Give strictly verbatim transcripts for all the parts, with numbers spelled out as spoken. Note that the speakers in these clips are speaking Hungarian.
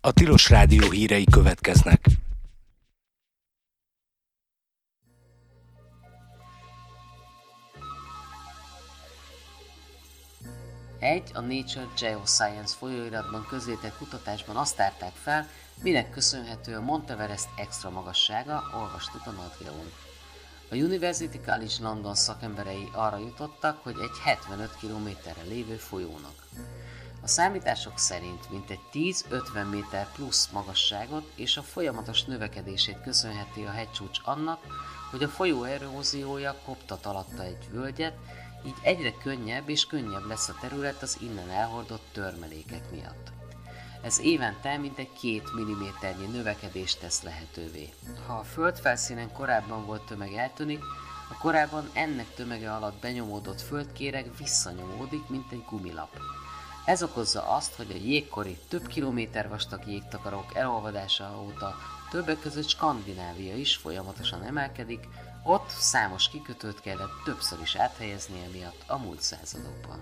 A Tilos Rádió hírei következnek. Egy a Nature Geoscience folyóiratban közzétett kutatásban azt tárták fel, minek köszönhető a Monteverest extra magassága, olvastuk a NatGeón. A University College London szakemberei arra jutottak, hogy egy hetvenöt kilométerre lévő folyónak. A számítások szerint mintegy tíz-ötven méter plusz magasságot és a folyamatos növekedését köszönheti a hegycsúcs annak, hogy a folyó eróziója koptat alatta egy völgyet, így egyre könnyebb és könnyebb lesz a terület az innen elhordott törmelékek miatt. Ez évente mintegy két milliméternyi növekedést tesz lehetővé. Ha a földfelszínen korábban volt tömeg eltűnik, a korábban ennek tömege alatt benyomódott földkéreg visszanyomódik, mint egy gumilap. Ez okozza azt, hogy a jégkori több kilométer vastag jégtakarók elolvadása óta többek között Skandinávia is folyamatosan emelkedik, ott számos kikötőt kellett többször is áthelyezni emiatt a múlt századokban.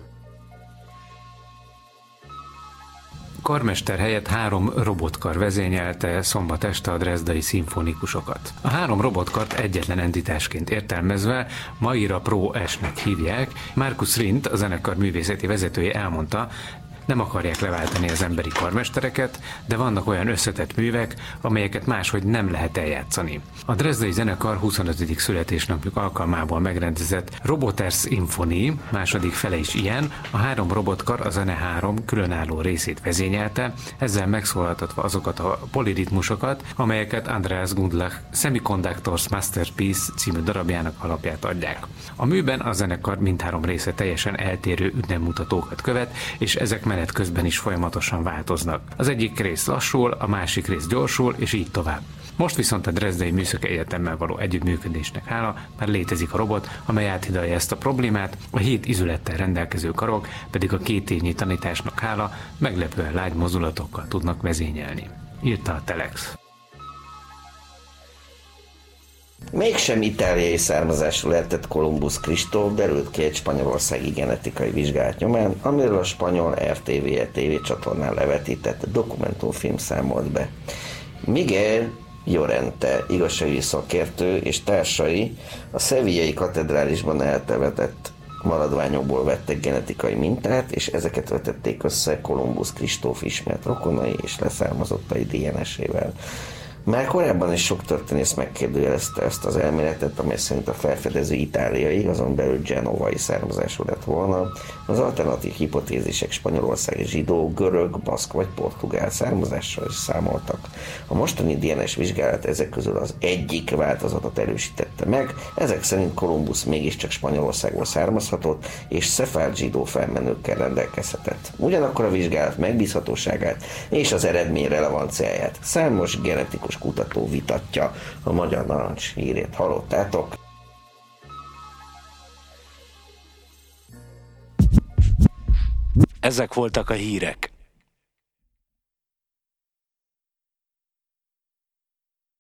Karmester helyett három robotkar vezényelte szombat este a dresdai szimfonikusokat. A három robotkart egyetlen entitásként értelmezve Maira Pro S-nek hívják. Markus Rindt, a zenekar művészeti vezetője elmondta, nem akarják leváltani az emberi karmestereket, de vannak olyan összetett művek, amelyeket máshogy nem lehet eljátszani. A dresdai zenekar huszonötödik születésnapjuk alkalmából megrendezett Roboters Symphony második fele is ilyen, a három robotkar a zene három különálló részét vezényelte, ezzel megszólaltatva azokat a poliritmusokat, amelyeket Andreas Gundlach Semiconductors Masterpiece című darabjának alapját adják. A műben a zenekar mindhárom része teljesen eltérő üzemmutatókat követ, és ezek menet közben is folyamatosan változnak. Az egyik rész lassul, a másik rész gyorsul, és így tovább. Most viszont a Dresdai Műszaki Egyetemmel való együttműködésnek hála már létezik a robot, amely áthidalja ezt a problémát, a hét izülettel rendelkező karok pedig a két évnyi tanításnak hála meglepően lágy mozdulatokkal tudnak vezényelni. Írta a Telex. Mégsem itáliai származású lehetett Kolumbusz Kristóf, derült ki egy spanyolországi genetikai vizsgálat nyomán, amiről a spanyol er té vé tévécsatornán levetített dokumentumfilm számolt be. Miguel Llorente, igazságügyi szakértő és társai a sevillai katedrálisban eltemetett maradványokból vettek genetikai mintát, és ezeket vetették össze Kolumbusz Kristóf ismert rokonai és leszármazottai dé en es-ével. Már korábban is sok történész megkérdőjelezte ezt az elméletet, amely szerint a felfedező itáliai, azon belül genovai származású lett volna. Az alternatív hipotézisek Spanyolország zsidó, görög, baszk vagy portugál származással is számoltak. A mostani dé en es vizsgálat ezek közül az egyik változatot erősítette meg, ezek szerint Kolumbusz mégiscsak Spanyolországból származhatott, és szefárd zsidó felmenőkkel rendelkezhetett. Ugyanakkor a vizsgálat megbízhatóságát és az eredmény relevanciáját számos genetikus kutató vitatja. A Magyar Narancs hírét hallottátok. Ezek voltak a hírek.